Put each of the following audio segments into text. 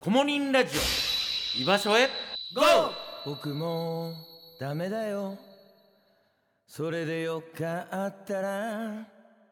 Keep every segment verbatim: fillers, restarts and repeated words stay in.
コモリンラジオ居場所へゴー。 僕もダメだよ、それでよかったら。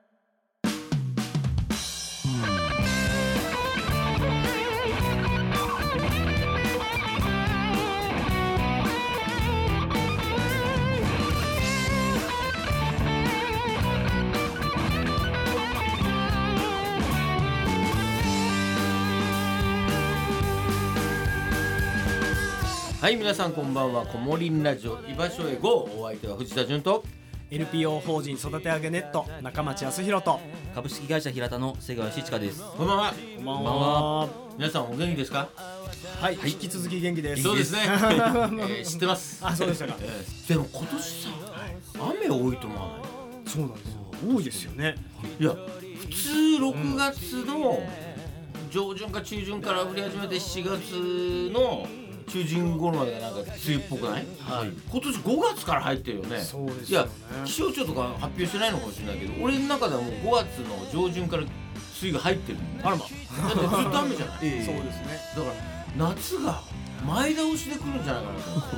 はい、皆さんこんばんは。コモリンラジオ居場所へゴー。お相手は藤田純とエヌピーオー 法人育て上げネット中町康弘と。 株式会社平田の瀬川志親です。 こんばんは。 こんばんは。 皆さんお元気ですか？ はい、引き続き元気です。 そうですね、えー、知ってます。 あ、そうでしたか。 えー、でも今年さ、雨多いと思わない？ そうなんですよ、多いですよね。 いや、普通ろくがつの上旬か中旬から降り始めてしちがつの中旬頃までがなんか梅雨っぽくない？はい、今年ごがつから入ってるよね。 そうですよね。 いや、気象庁とか発表してないのかもしれないけど、俺の中ではもうごがつの上旬から梅雨が入ってるんだよね。 あらま。 だってずっと雨じゃない？ ええ、そうですね。 だから夏が前倒しで来るんじゃないかなと思って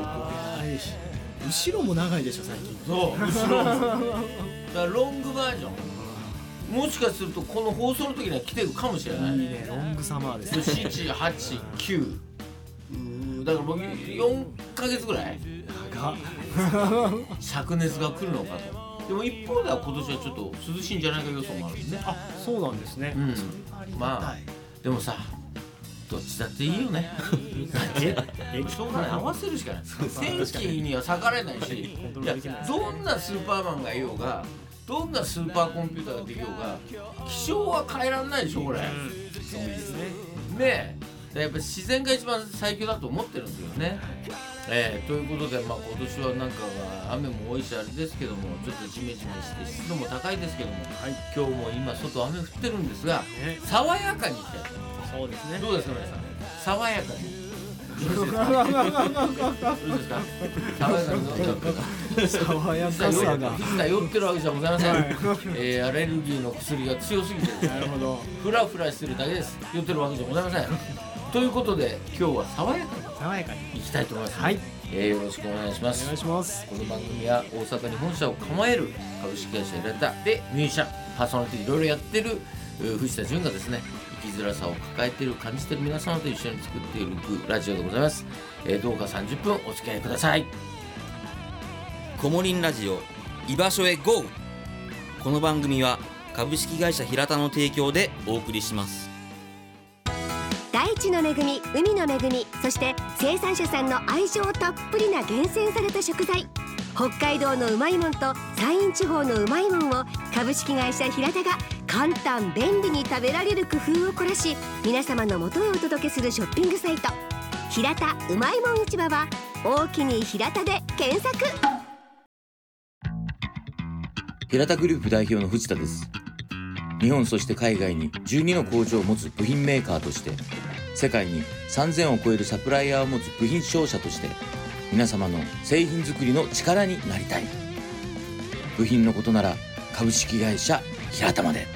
後ろも長いでしょ最近。 そう、後ろもだからロングバージョン、もしかするとこの放送の時には来てるかもしれない。 いいね、ロングサマーですね。 しち、はち、きゅう、だからもうよんかげつぐらい長灼熱が来るのかと。でも一方では今年はちょっと涼しいんじゃないか予想もあるんですね。 あ、そうなんですね。 うん、まあでもさ、どっちだっていいよね。ええ、しょうがない、合わせるしかない。天気には逆らえないし、いや、どんなスーパーマンがいようが、どんなスーパーコンピューターができようが、気象は変えられないでしょこれ。 そうですね。 ねえ、やっぱ自然が一番最強だと思ってるんですよね。えー、ということで、まあ、今年はなんか雨も多いしあれですけども、ちょっとジメジメして湿度も高いですけども、はい、今日も今外雨降ってるんですが、ね、爽やかにいきたいと思います。そうですね。どうですか皆さん、爽やかに。どうですか爽やかに飲んじゃうとか。 爽やかさが実は酔ってるわけじゃございません、はい、えー、アレルギーの薬が強すぎてですね、なるほど、フラフラしてるだけです。酔ってるわけじゃございません。ということで今日は爽やかに爽やかにいきたいと思います、 はい、 えー、よろしくお願いします。 お願いします。 この番組は大阪に本社を構える株式会社エラタでミュージシャン、パーソナリティいろいろやってる藤田純がですね、生きづらさを抱えている、感じている皆様と一緒に作っているラジオでございます、えー、どうかさんじゅっぷんお付き合いください。 コモリンラジオ居場所へ ゴー。 この番組は株式会社平田の提供でお送りします。 大地の恵み、海の恵み、そして生産者さんの愛情たっぷりな厳選された食材、北海道のうまいもんと山陰地方のうまいもんを株式会社平田が簡単便利に食べられる工夫を凝らし、皆様の元へお届けするショッピングサイト、平田うまいもん市場は大きに平田で検索。 平田グループ代表の藤田です。日本そして海外にじゅうにの工場を持つ部品メーカーとして、世界にさんぜんを超えるサプライヤーを持つ部品商社として、皆様の製品作りの力になりたい。部品のことなら株式会社平田まで。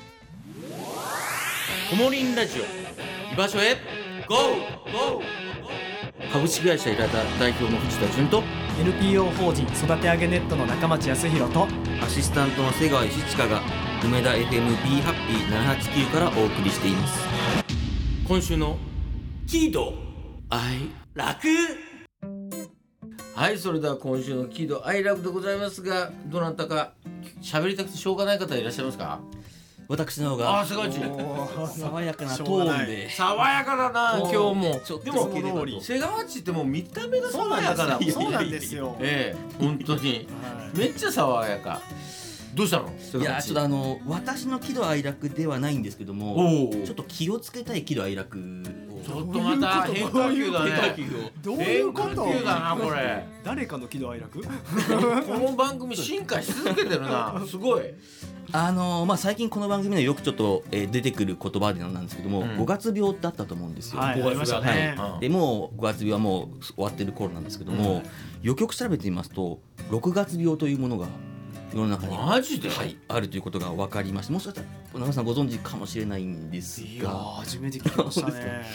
コモリンラジオ居場所へゴーゴー。株式会社平田代表の藤田純とエヌピーオー 法人育て上げネットの中町康弘とアシスタントの瀬川志親が梅田 エフエム ビーハッピーななはちきゅうからお送りしています。 今週の喜怒哀楽。はい、それでは今週の喜怒哀楽でございますが、どなたか喋りたくてしょうがない方いらっしゃいますか？ 私の方があ、すごい爽やかなトーンで爽やかだな今日も。でも瀬川地ってもう見た目が爽やかだもん。 そうなんですよ。 ええ、本当にめっちゃ爽やか。どうしたの？ いや、ちょっとあの私の喜怒哀楽ではないんですけども、ちょっと気をつけたい喜怒哀楽を。 ちょっとまた変化球だね。 どういうこと？ 変化球だなこれ。 誰かの喜怒哀楽？ この番組進化し続けてるな。すごい。 あのーまあ、最近この番組でよくちょっと、えー、出てくる言葉でなんですけども、うん、ごがつ病ってあったと思うんですよ。 はい、ごがつ病ね、 はい、でもうごがつ病はもう終わってる頃なんですけども、うん、よくよく調べてみますとろくがつ病というものが世の中にマジで、 はい、あるということが分かりまして、もしかしたら中村さんご存知かもしれないんですが、 いや初めて聞きましたね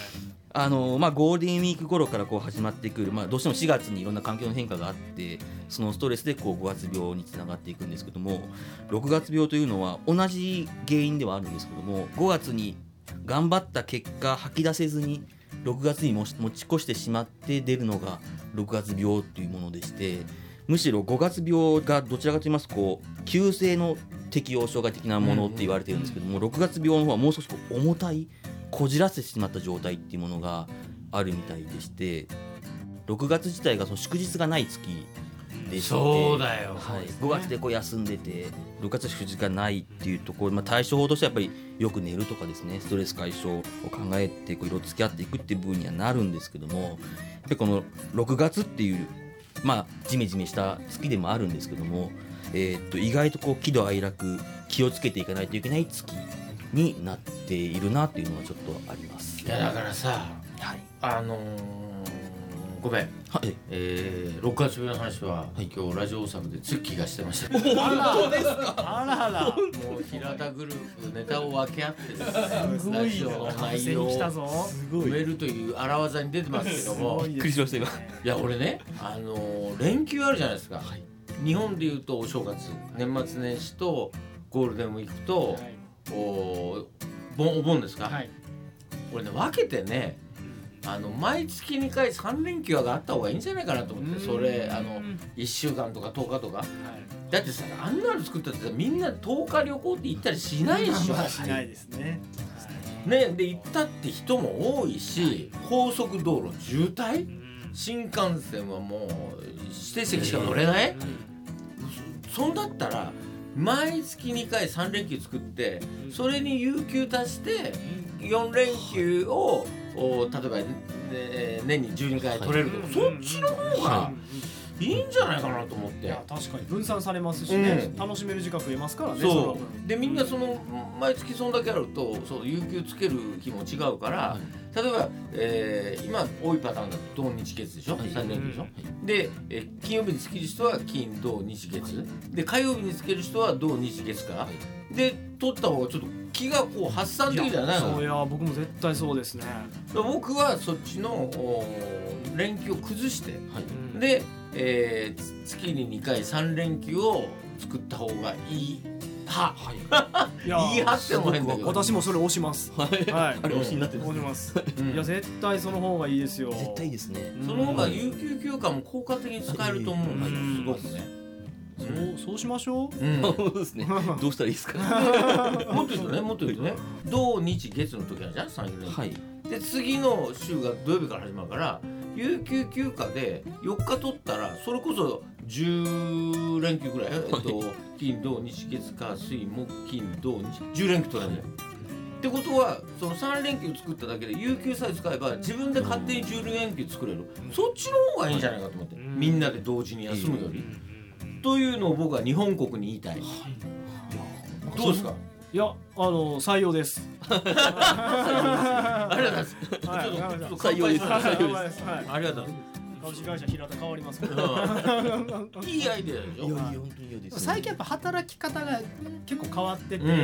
あのまあ、ゴールデンウィーク頃からこう始まってくる、まあ、どうしてもしがつにいろんな環境の変化があってそのストレスでこうごがつ病につながっていくんですけども、ろくがつ病というのは同じ原因ではあるんですけども、ごがつに頑張った結果吐き出せずにろくがつに持ち越してしまって出るのがろくがつ病というものでして、むしろごがつ病がどちらかといいますとこう急性の適応障害的なものって言われてるんですけども、ろくがつ病の方はもう少しこう重たいこじらせてしまった状態っていうものがあるみたいでして、ろくがつ自体がその祝日がない月でして、 そうだよ、 はい、ごがつでこう休んでてろくがつは祝日がないっていうところ、まあ、対処法としてはやっぱりよく寝るとかですね、ストレス解消を考えてこう色々付き合っていくっていう部分にはなるんですけども、やっぱりこのろくがつっていうまあジメジメした月でもあるんですけども、えー、っと意外とこう喜怒哀楽気をつけていかないといけない月になっているなっていうのはちょっとあります。 いやだからさ、 はい、 あのー、ごめん、 はいえー、ろくがつ病の話は、はい、今日ラジオ大阪でツッキーがしてました。 本当ですか。あらあら。 もう平田グループネタを分け合ってですね、ラジオの内容を埋めるという荒技に出てますけども、 びっくりしましたが、 いや俺ね、あのー、連休あるじゃないですか、はい、日本でいうとお正月、年末年始とゴールデンウィークと、はい、お盆、お盆ですか、はい、これね分けてね、あの毎月にかいさん連休があった方がいいんじゃないかなと思って、それあのいっしゅうかんとかとおかとか、はい、だってさあんなの作ったってさみんなとおか旅行って行ったりしないでしょ。 しないですね。 ねで行ったって人も多いし、高速道路渋滞、新幹線はもう指定席しか乗れない、そんだったら毎月にかいさん連休作って、それに有給足してよん連休を例えば、ね、年にじゅうにかい取れるとか、はい、そっちの方がいいんじゃないかなと思って。いや確かに分散されますしね、うん、楽しめる時間増えますからね。 そうでみんなその毎月そんだけあるとそう有給つける日も違うから、はい、例えば、えー、今多いパターンだと土日月でしょ、はい、さん連休でしょ、はい、で、えー、金曜日につける人は金土日月、はい、で火曜日につける人は土日月か、はい、で取った方がちょっと気がこう発散的じゃないの。 そういや僕も絶対そうですね。 僕はそっちの連休を崩して、はい、で、えー、月ににかいさん連休を作った方がいい派、はい、いやいい派っても変だけど私もそれ推します。はい、 はい、あれ推しになってるんです、 推します、うん、いや絶対その方がいいですよ。 絶対いいですね。 その方が有給休暇も効果的に使えると思うんだけど、すごくね。 そう、そうしましょう。 うん、そうですね。どうしたらいいですか。 もっと言うとね、もっと言うとね、土日月の時あるじゃん、さん連休、はい、で次の週が土曜日から始まるから、有給休暇でよっか取ったらそれこそじゅう連休ぐらい、はい、えっと金土日月火水木金土日じゅう連休取れるんだよ。ってことはそのさん連休作っただけで有給さえ使えば自分で勝手にじゅう連休作れる、うん、そっちの方がいいんじゃないかと思って、うん、みんなで同時に休むより、うん、というのを僕は日本国に言いたい、はい、どうですか。 いや、あの採用です。 ありがとうございます。 はい、 ちょっとちょっと採用です。 採用です。 はい、ありがとう。 株式会社平田変わりますけど、 いいアイデアでしょ。いやいや本当にいいですね。最近やっぱ働き方が結構変わってて、うんうん、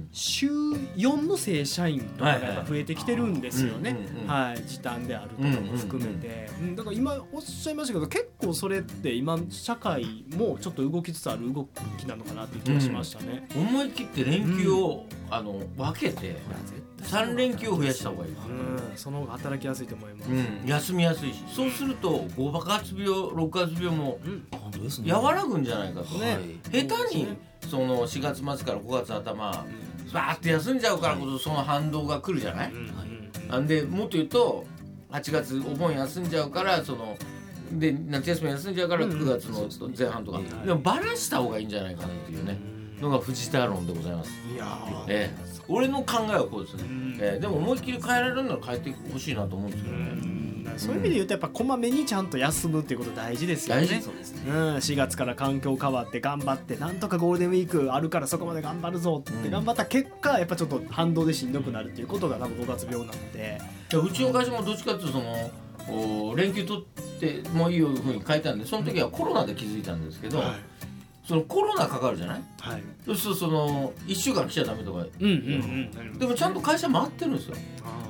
週よんの正社員とかがやっぱ増えてきてるんですよね。はい、時短であるとかも含めて、うんうんうん、だから今おっしゃいましたけど、結構それって今社会もちょっと動きつつある動きなのかなっていう気がしましたね。 うん、思い切って連休を、うん、あの分けてさん連休を増やした方がいい。うん、 その方が働きやすいと思います。 うん、休みやすいし、そうするとごがつ病ろくがつ病も和らぐんじゃないかとね、はい、下手にそのしがつ末からごがつ頭バーって休んじゃうからこそその反動が来るじゃない、はい、でもっと言うとはちがつお盆休んじゃうからそので夏休み休んじゃうからくがつの前半とか、でもバラした方がいいんじゃないかなっていうねのが藤田論でございます。いや、ええ、俺の考えはこうですね、ええ、でも思いっきり変えられるなら変えてほしいなと思うんですけどね。 そういう意味で言うとやっぱこまめにちゃんと休むっていうこと大事ですよね。 大事。そうですね。 うん、しがつから環境変わって頑張ってなんとかゴールデンウィークあるからそこまで頑張るぞって頑張った結果、やっぱちょっと反動でしんどくなるっていうことが多分ごがつ病なので、 うちの会社もどっちかっていうとその連休取ってもいいように書いたんで、その時はコロナで気づいたんですけど、はい、そのコロナかかるじゃない、はい、そうするとそのいっしゅうかん来ちゃダメとか、うんうんうん、でもちゃんと会社回ってるんですよ。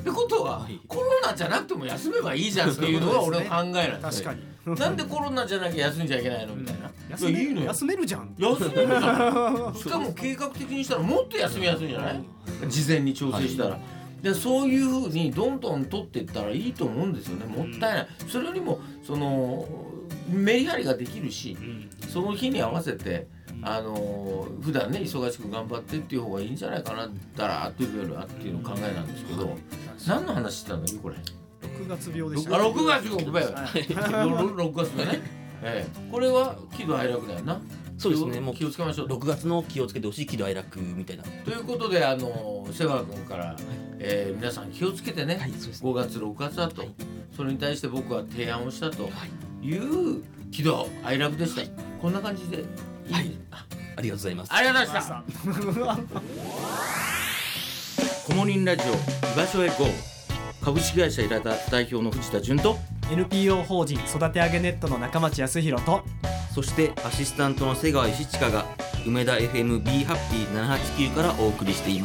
ってことは、はい、コロナじゃなくても休めばいいじゃんっていうのが俺の考えなんですよ。 確かになんでコロナじゃなきゃ休んじゃいけないのみたいな、 休め、いいのよ休めるじゃん休めるじゃんしかも計画的にしたらもっと休みやすいんじゃない、事前に調整したら、はい、でそういう風にどんどん取っていったらいいと思うんですよね。もったいない、それよりもそのメリハリができるし、その日に合わせてあの普段ね忙しく頑張ってっていう方がいいんじゃないかなだらーっというよりはっていうの考えなんですけど、何の話してたのこれろくがつ病でした。 あろくがつ病ろくがつでね、ええ、これは喜怒哀楽だよな。 そうですね、もう気をつけましょう。 ろくがつの気をつけてほしい喜怒哀楽みたいなということで、あの瀬川君から、はい、えー、皆さん気をつけてね、はい、ごがつろくがつだと、はい、それに対して僕は提案をしたという喜怒哀楽でした。こんな感じでいい、はい、 ありがとうございます。 ありがとうございましたコモリンラジオ居場所へ ゴー、 株式会社イラタ代表の藤田純とエヌピーオー 法人育て上げネットの中町康弘と、 そしてアシスタントの瀬川石親が梅田 エフエム ビー ハッピーななはちきゅうからお送りしています。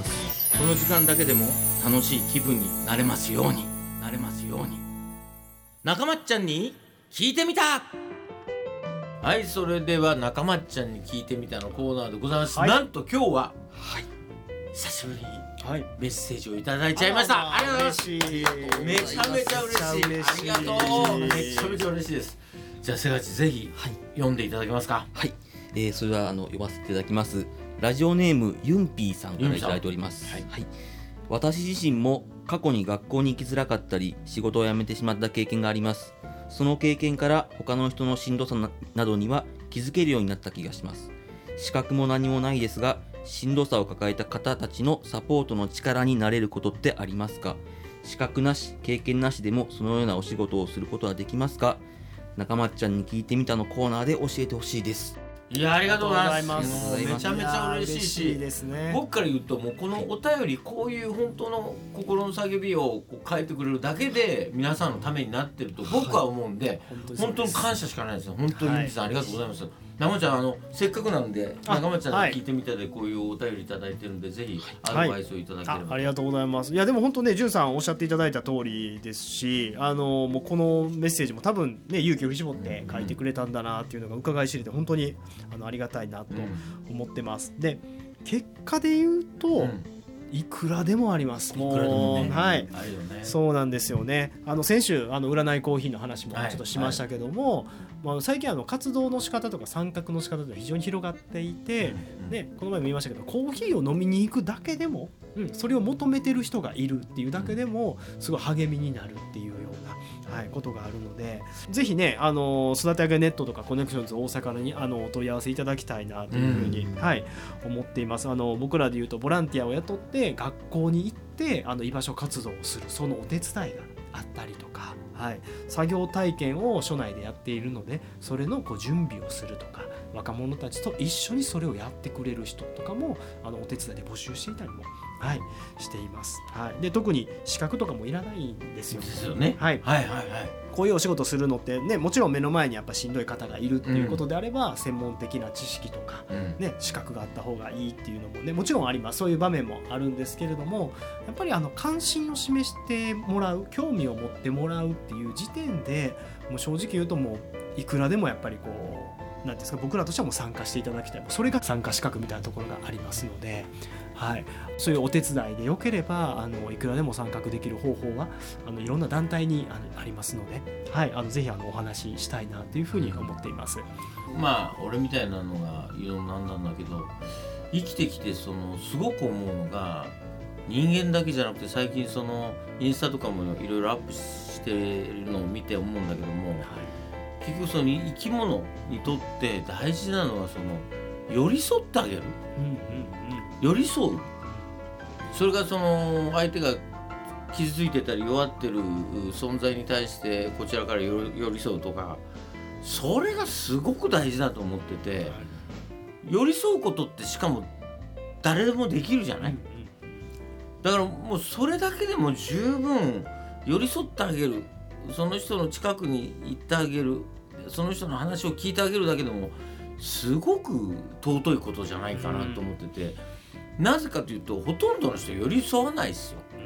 この時間だけでも楽しい気分になれますようになれますように中町ちゃんに聞いてみた。はい、それでは中町ちゃんに聞いてみたのコーナーでございます、はい、なんと今日は、はい、久しぶりにメッセージをいただいちゃいました。ありがとうございます。めちゃめちゃ嬉しい。ありがとう。めちゃめちゃ嬉しいです。じゃあ瀬川ちぜひ、はい、読んでいただけますか。 はい、えー、それはあの読ませていただきます。ラジオネームユンピーさんからいただいております。はいはい、私自身も過去に学校に行きづらかったり仕事を辞めてしまった経験があります。その経験から他の人のしんどさなどには気づけるようになった気がします。資格も何もないですが、しんどさを抱えた方たちのサポートの力になれることってありますか？資格なし経験なしでもそのようなお仕事をすることはできますか？中松ちゃんに聞いてみたのコーナーで教えてほしいです。 いや、ありがとうございます。めちゃめちゃ嬉しいし、 いいですね、 僕から言うともうこのお便り、こういう本当の心の叫びをこう書いてくれるだけで皆さんのためになってると僕は思うんで、はい、本当に感謝しかないですよ。本当に皆さんありがとうございます。はい、中松ちゃん、あのせっかくなんで中松ちゃんに聞いてみたでこういうお便りいただいてるんで、ぜひアドバイスをいただければ、はい、 あ, ありがとうございます。いやでも本当ね、潤さんおっしゃっていただいた通りですし、あのもうこのメッセージも多分ね勇気を振り絞って書いてくれたんだなっていうのが伺い知れて、本当にあのありがたいなと思ってます。で結果で言うと、うん、いくらでもあります。もう、いくらでもね、はい、あるよね。そうなんですよね。あの先週あの占いコーヒーの話もちょっとしましたけども、はいはい、まあ、最近あの活動の仕方とか参画の仕方が非常に広がっていて、うん、ね、この前も言いましたけど、コーヒーを飲みに行くだけでも、うん、それを求めてる人がいるっていうだけでもすごい励みになるっていうような、はい、ことがあるので、ぜひね、あの育て上げネットとかコネクションズ大阪にあのお問い合わせいただきたいなというふうに、うん、はい、思っています。あの僕らでいうとボランティアを雇って学校に行ってあの居場所活動をする、そのお手伝いがあったりとか、はい、作業体験を所内でやっているので、それのこう準備をするとか、若者たちと一緒にそれをやってくれる人とかもあのお手伝いで募集していたりも、はい、しています。はい、で特に資格とかもいらないんですよ。 ですよね。 はい、 はいはいはい。 こういうお仕事するのってね、もちろん目の前にやっぱしんどい方がいるっていうことであれば、うん、専門的な知識とか、うんね、資格があった方がいいっていうのもね、もちろんあります。そういう場面もあるんですけれども、やっぱりあの関心を示してもらう、興味を持ってもらうっていう時点で、もう正直言うともういくらでもやっぱりこうなんですか、僕らとしてはもう参加していただきたい、それが参加資格みたいなところがありますので、はい、そういうお手伝いでよければあのいくらでも参画できる方法はあのいろんな団体に あ, のありますので、はい、あのぜひあのお話ししたいなというふうに思っています。 まあ俺みたいなのが言うのなんなんだけど、生きてきてそのすごく思うのが、人間だけじゃなくて最近そのインスタとかもいろいろアップしてるのを見て思うんだけども、はい、結局その生き物にとって大事なのはその寄り添ってあげる、うんうんうん、寄り添う、それがその相手が傷ついてたり弱ってる存在に対してこちらから寄り添うとか、それがすごく大事だと思ってて、寄り添うことってしかも誰でもできるじゃない。だからもうそれだけでも十分寄り添ってあげる、その人の近くに行ってあげる、その人の話を聞いてあげるだけでもすごく尊いことじゃないかなと思ってて、うん、なぜかというとほとんどの人寄り添わないですよ。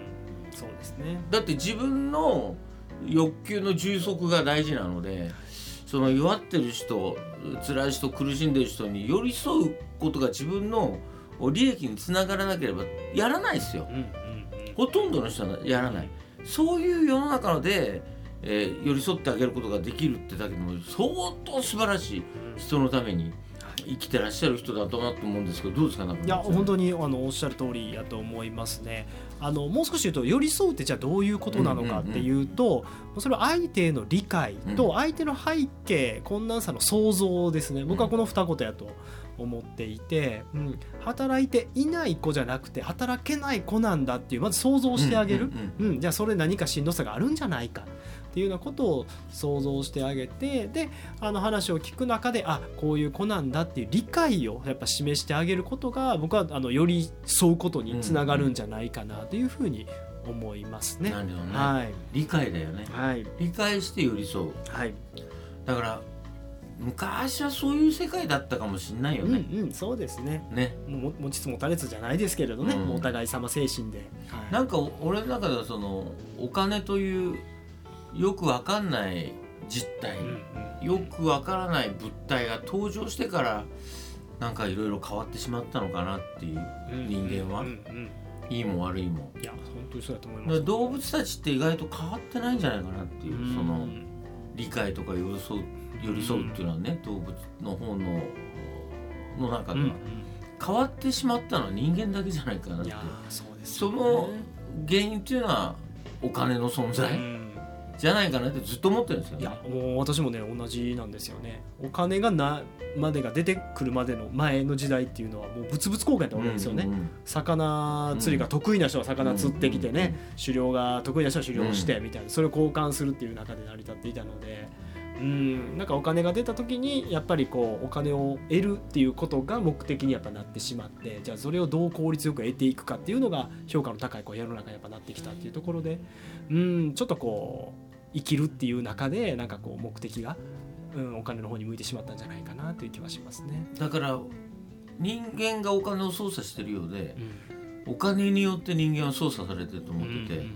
そうですね。 だって自分の欲求の充足が大事なので、その弱ってる人、辛い人、苦しんでる人に寄り添うことが自分の利益につながらなければやらないですよ、うんうんうん、ほとんどの人はやらない。そういう世の中で、えー、寄り添ってあげることができるってだけでも相当素晴らしい人のために生きてらっしゃる人だとなと思うんですけど、どうですか？ いや本当にあのおっしゃる通りやと思いますね。あのもう少し言うと寄り添うってじゃあどういうことなのかっていうと、うんうんうん、それは相手への理解と相手の背景、困難さの想像ですね。僕はこの二言やと思っていて、うん、働いていない子じゃなくて働けない子なんだっていうまず想像してあげる、うんうんうんうん、じゃあそれ何かしんどさがあるんじゃないかっていうようなことを想像してあげて、であの話を聞く中であこういう子なんだっていう理解をやっぱ示してあげることが僕はあのより添うことにつながるんじゃないかなというふうに思いますね。 なるほどね、 はい、 理解だよね、はい、理解して寄り添う、 はい、 だから昔はそういう世界だったかもしれないよね。 うんうん、そうですね。 ね、 も持ちつ持たれつじゃないですけれどね、うん、お互い様精神で、 はい、なんか俺の中ではそのお金というよくわかんない実態、うんうん、よくわからない物体が登場してからなんかいろいろ変わってしまったのかなっていう、人間は、うんうんうんうん、いいも悪いも。 いや本当にそうだと思います。 動物たちって意外と変わってないんじゃないかなっていう、うん、その理解とか寄り添う寄り添うっていうのはね、動物の方のの中では、うんうん、変わってしまったのは人間だけじゃないかなって。いやそうですよね。その原因っていうのはお金の存在、うんじゃないかなってずっと思ってるんですよね。 いやもう私もね同じなんですよね。お金がなまでが出てくるまでの前の時代っていうのはもう物々交換やったわけですよね、うんうん、魚釣りが得意な人は魚釣ってきてね、うん、狩猟が得意な人は狩猟してみたいな、それを交換するっていう中で成り立っていたので、うんなんかお金が出た時にやっぱりこうお金を得るっていうことが目的にやっぱなってしまって、じゃあそれをどう効率よく得ていくかっていうのが評価の高いこう世の中にやっぱなってきたっていうところで、うんちょっとこう生きるっていう中でなんかこう目的が、うん、お金の方に向いてしまったんじゃないかなという気はしますね。 だから人間がお金を操作してるようで、うん、お金によって人間は操作されてると思ってて、うんうんうん、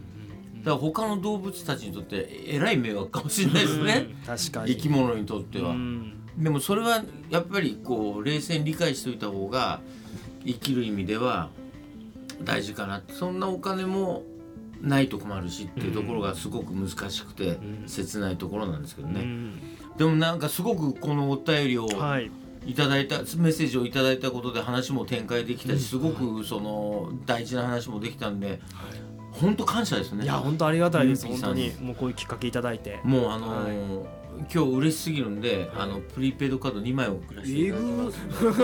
だから他の動物たちにとってえらい迷惑かもしれないですね、 うん、確かに生き物にとっては、うん、でもそれはやっぱりこう冷静に理解しておいた方が生きる意味では大事かな。そんなお金もないと困るしっていうところがすごく難しくて切ないところなんですけどね、うん、でもなんかすごくこのお便りをいただいた、はい、メッセージをいただいたことで話も展開できたし、すごくその大事な話もできたんで、はい、本当感謝ですね。 いや本当ありがたいです。本当にもうこういうきっかけいただいて、 もうあのーはい今日嬉しすぎるんで、あのプリペイドカードにまい送らせていただきます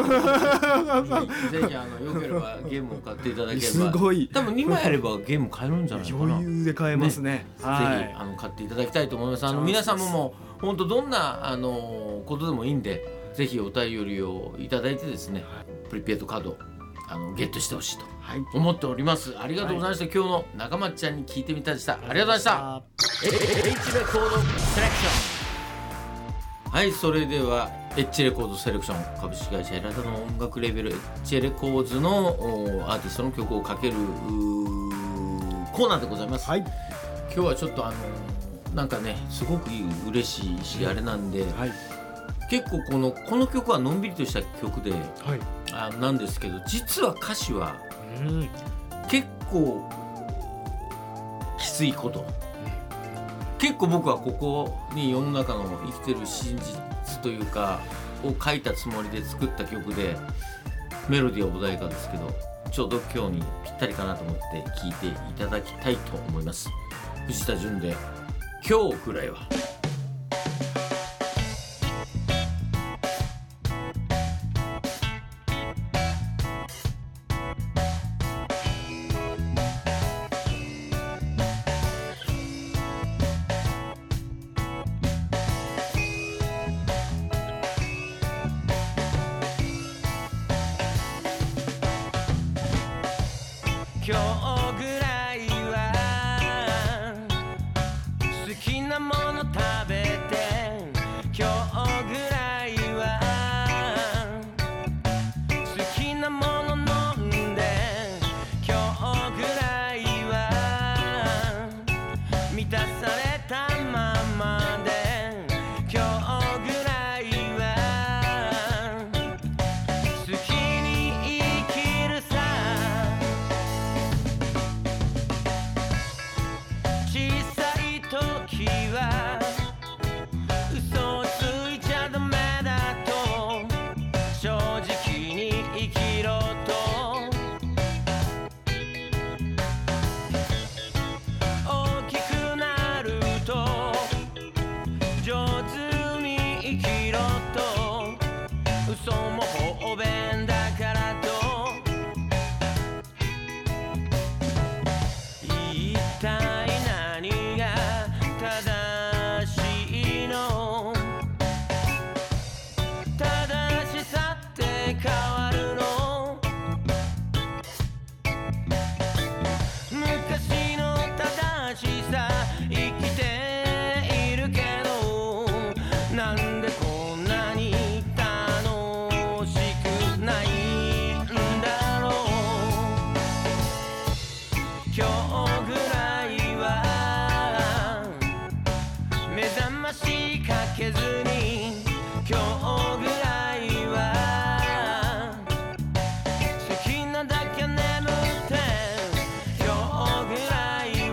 ぜひあのよければゲームを買っていただければ、 すごい多分にまいあればゲーム買えるんじゃないかな。 余裕で買えますね、ねはい、ぜひあの買っていただきたいと思います。あの皆さんももう本当どんなあのことでもいいんで、ぜひお便りをいただいてですね、プリペイドカードあのゲットしてほしいと思っております、はい、ありがとうございました、はい、今日の中松ちゃんに聞いてみたでした。ありがとうございました。 H レコードセレクション。はい、それではエッチレコードセレクション、株式会社エラダの音楽レベルエッチレコーズのアーティストの曲をかけるコーナーでございます、はい、今日はちょっとあのなんかねすごく嬉しいしあれなんで、はい、結構このこの曲はのんびりとした曲で、はい、あなんですけど、実は歌詞は結構きついこと、結構僕はここに世の中の生きてる真実というかを書いたつもりで作った曲で、メロディーは穏やかですけどちょうど今日にぴったりかなと思って聴いていただきたいと思います。藤田純で今日くらいは。 今日ぐらいは好きなもの食べて、今日ぐらいは好きなもの飲んで、今日ぐらいはされたままで今日ぐらいは好きに生きるさ小さい時は嘘をついちゃダメだと正直に生きろと大きくなると上手に生きろと嘘も方便だからと一体何が正しいの正しさって変わるの昔の正しさ生きているけどなんでこんなに楽しくないんだろう今日ぐらいは目覚ましかけずに今日ぐらいは好きなだけ眠って今日ぐらいは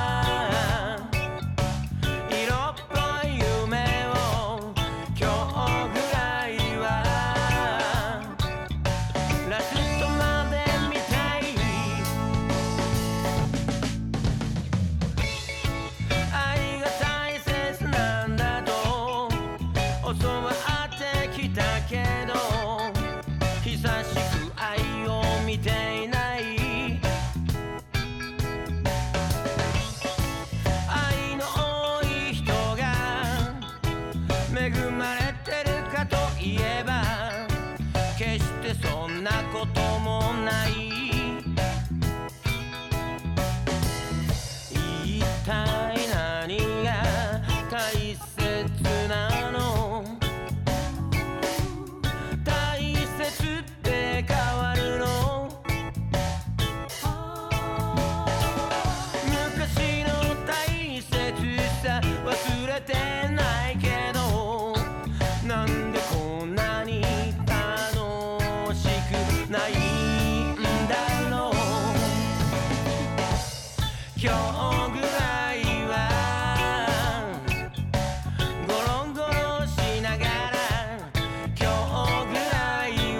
色っぽい夢を今日ぐらいはラストまで見たい愛が大切なんだと教わってきたけど久しく愛を見ていない愛の多い人が恵まれてるかといえば決してそんなこともない一体何が大切なの大切って変わるの昔の大切さ忘れてないけどなんでこんなに楽しくないんだろう今日ぐらいはゴロンゴロンしながら今日ぐらいは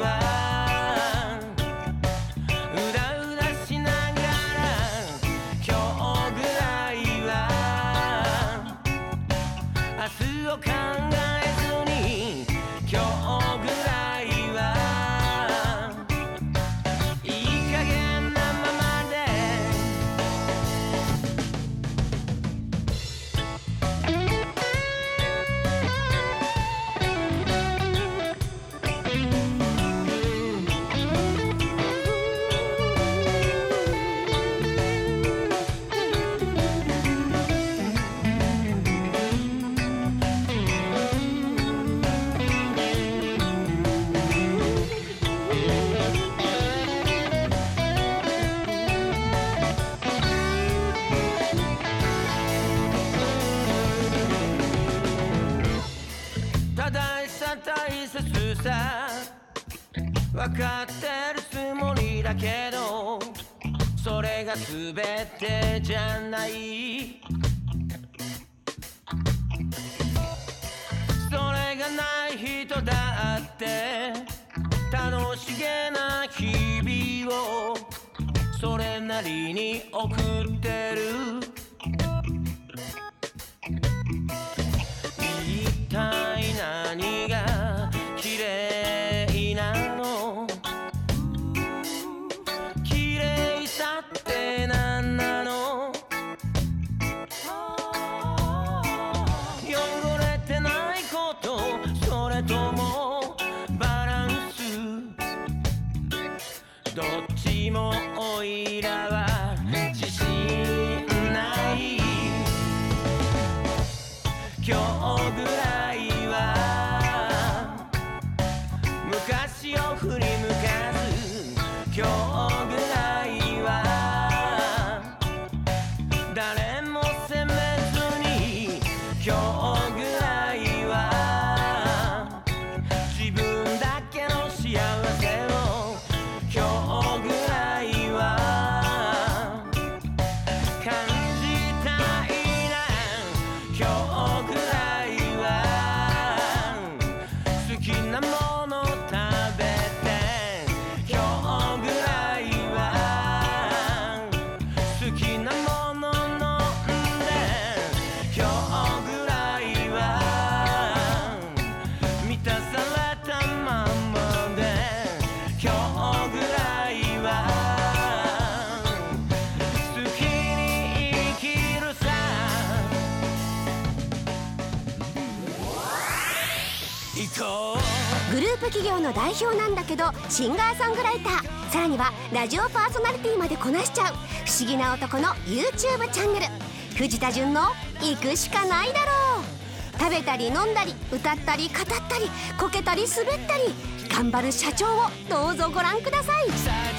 うだうだしながら今日ぐらいは明日を考えずに今日ぐらいはいい加減なままで正しさ大切さ分かってるつもりだけどそれが全てじゃないそれがない人だって楽しげな日々をそれなりに送ってる一体何が綺麗なの綺麗さって何なの汚れてないことそれともバランスどっちもおいらは自信ない今日ぐらいは昔を振り向かず今日ぐらいは誰も責めずグループ企業の代表なんだけどシンガーソングライター、さらにはラジオパーソナリティまでこなしちゃう不思議な男の YouTube チャンネル、藤田純の行くしかないだろう。食べたり飲んだり歌ったり語ったりこけたり滑ったり頑張る社長をどうぞご覧ください。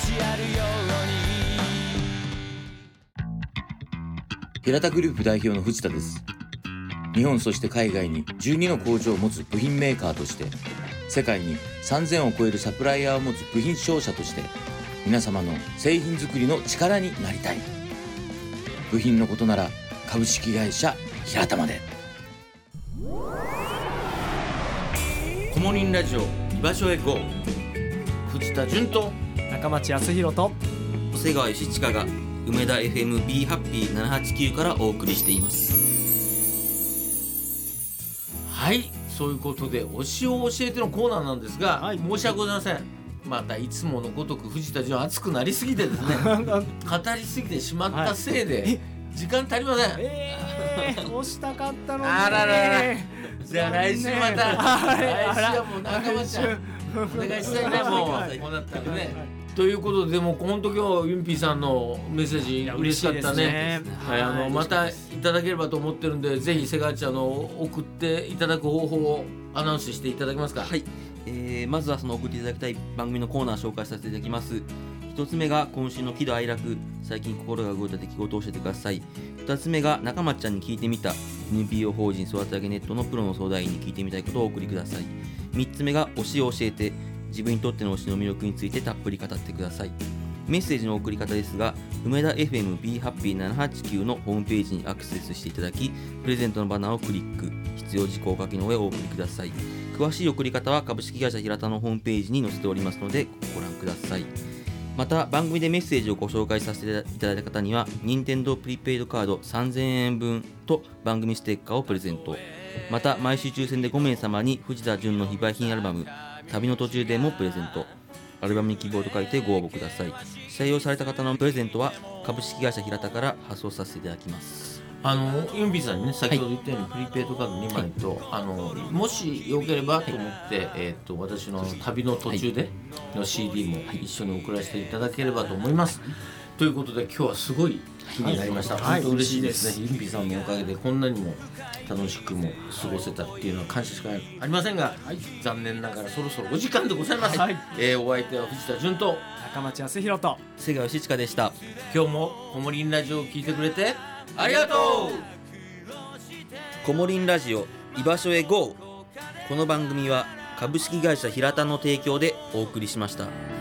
平田グループ代表の藤田です。日本そして海外にじゅうにの工場を持つ部品メーカーとして、世界にさんぜんを超えるサプライヤーを持つ部品商社として、皆様の製品作りの力になりたい。部品のことなら株式会社平田まで。 コモリンラジオ居場所へ ゴー。 藤田純と中町康弘と瀬川義親が梅田 エフエム ビー ハッピーななはちきゅうからお送りしています。 はい、そういうことで推しを教えてのコーナーなんですが、はい、申し訳ございません。またいつものごとく藤田純熱くなりすぎてですね語りすぎてしまったせいで、はい、時間足りません。 えー、押したかったのに。 あららら、じゃあ来週また来週はもう仲間ちゃんお願いしたいね、もうこうなったらね。ということで、もう本当今日ユンピーさんのメッセージ嬉しかったね。はい、あのまたいただければと思ってるんで、ぜひ瀬川ちゃんの送っていただく方法をアナウンスしていただけますか。 はい、えー、まずはその送っていただきたい番組のコーナー紹介させていただきます。一つ目が今週の喜怒哀楽、最近心が動いた出来事を教えてください。二つ目が中松ちゃんに聞いてみた エヌピーオー 法人育て上げネットのプロの相談員に聞いてみたいことをお送りください。三つ目が推しを教えて、自分にとっての推しの魅力についてたっぷり語ってください。メッセージの送り方ですが、梅田 エフエム ビー ハッピーななはちきゅうのホームページにアクセスしていただき、プレゼントのバナーをクリック、必要事項を書きの上お送りください。詳しい送り方は株式会社平田のホームページに載せておりますのでご覧ください。また番組でメッセージをご紹介させていただいた方には、任天堂プリペイドカードさんぜんえんぶんと番組ステッカーをプレゼント。また毎週抽選でごめいさまに藤田純の非売品アルバム旅の途中でもプレゼント。アルバムに希望と書いてご応募ください。採用された方のプレゼントは株式会社平田から発送させていただきます。 あのユンビーさんにね、先ほど言ったようにプリペイドカードにまいと、はい、あのもしよければと思って、はい、えー、と私の旅の途中での シーディー も一緒に送らせていただければと思います、はい、ということで今日はすごい日になりました、はい、本当嬉しいですね、はい、ユンビーさんのおかげでこんなにも楽しくも過ごせたっていうのは感謝しかありませんが、はい、残念ながらそろそろお時間でございます、はい、えー、お相手は藤田純と中町康弘と瀬川義親でした。 今日もコモリンラジオを聞いてくれてありがとう。 コモリンラジオ居場所へ ゴー。 この番組は株式会社平田の提供でお送りしました。